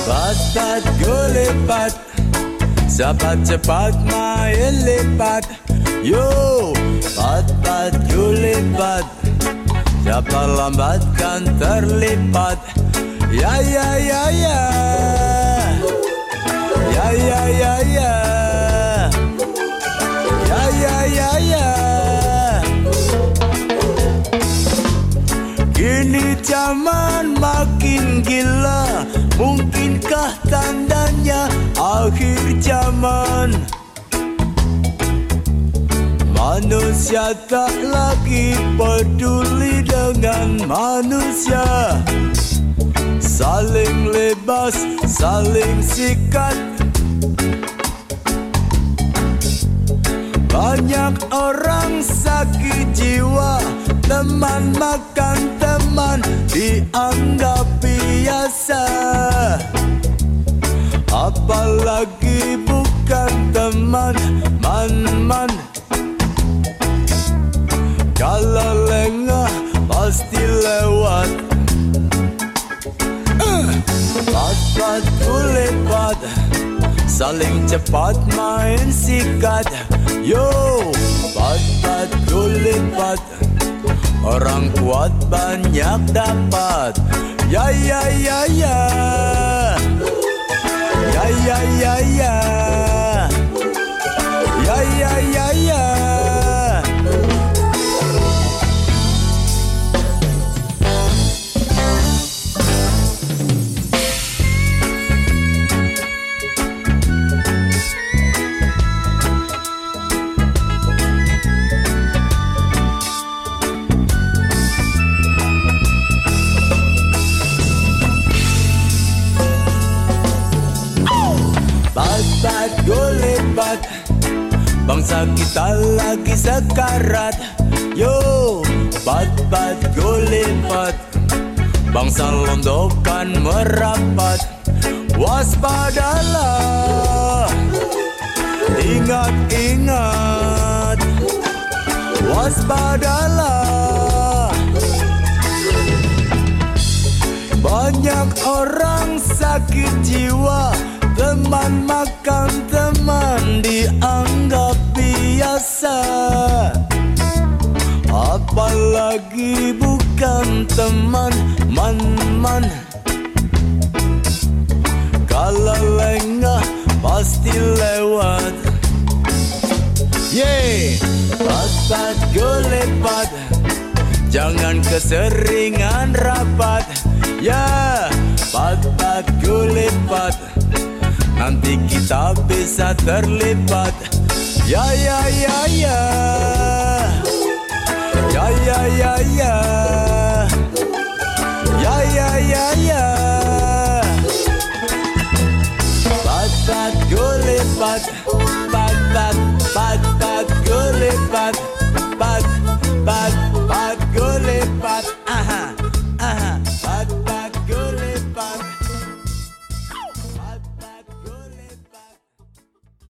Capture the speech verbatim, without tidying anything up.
Pat-pat gulipat, cepat-cepat main lipat. Yo, pat-pat gulipat, siapa lambat kan terlipat. Ya ya ya ya, ya ya ya ya, ya ya ya ya. Kini zaman makin gila, mungkinkah tandanya akhir zaman? Manusia tak lagi peduli dengan manusia, saling lebas, saling sikat. Banyak orang sakit jiwa, teman makan teman dianggap biasa. Apalagi bukan teman, man-man. Kalau lengah pasti lewat. Pat-pat gulipat, saling cepat main sikat. Yo, pat-pat gulipat, orang kuat banyak dapat. Ya ya ya ya, ya ya ya ya, ya ya ya ya. Pat-pat gulipat, bangsa kita lagi sekarat. Yo, pat-pat gulipat, bangsa londokan merapat. Waspadalah, ingat-ingat, waspadalah. Banyak orang sakit jiwa, teman makan teman dianggap biasa. Apalagi bukan teman, man-man. Kalau lengah pasti lewat. Yeay, pat-pat gulipat, jangan keseringan rapat. Ya, pat-pat gulipat, nanti kita bisa terlibat. Ya ya ya ya, ya ya ya ya.